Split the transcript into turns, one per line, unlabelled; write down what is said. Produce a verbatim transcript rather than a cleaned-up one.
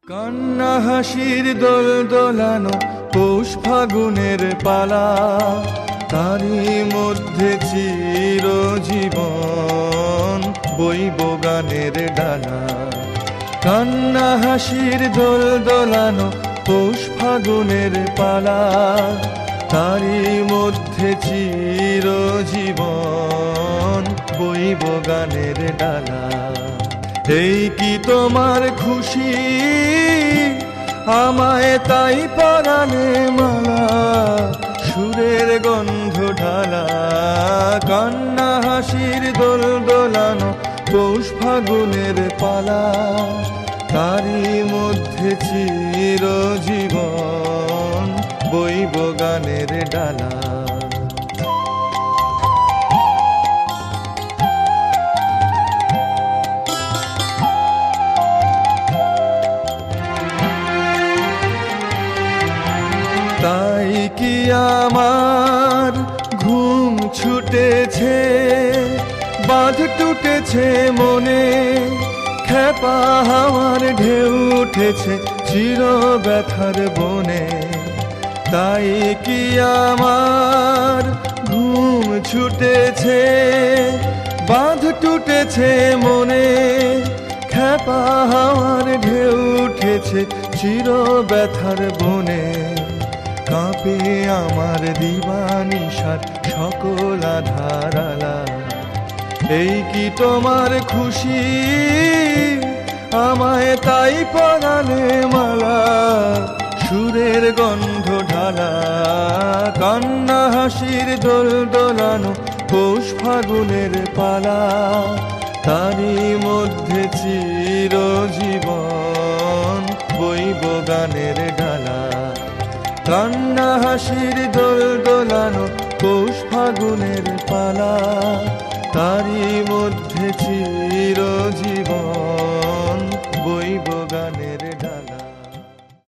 কান্না হাসির দোল দোলানো পৌষ ফাগুনের পালা, তারই মধ্যে চিরজীবন বইব গানের ডানা। কান্না হাসির দোল দোলানো পৌষ ফাগুনের পালা, তারই মধ্যে চিরজীবন বইব গানের ডানা। এই কি তোমার খুশি, আমায় তাই পরাণে মালা, সুরের গন্ধ ঢালা। কান্না হাসির দোল দোলানো পৌষ ফাগুনের পালা, তারই মধ্যে চিরজীবন বইব গানের ডালা। তাই কি আমার ঘুম ছুটেছে, বাঁধ টুটেছে মনে, খেপা হাওয়ার ঢেউ উঠেছে চির ব্যথার বনে। তাই কি আমার ঘুম ছুটেছে, বাঁধ টুটেছে মনে, খেপা হাওয়ার ঢেউ উঠেছে চির ব্যথার বনে। কাঁপে আমার দিবানিশার সকল আধারালা। এই কি তোমার খুশি, আমায় তাই পরাণে মালা, সুরের গন্ধ ঢালা। কান্না হাসির দোল দোলানো পৌষ ফাগুনের পালা, তারই মধ্যে চিরজীবন বইব গানের ডালা। কান্না হাসির দোল দোলানো পৌষ ফাগুনের পালা, তারই মধ্যে চিরজীবন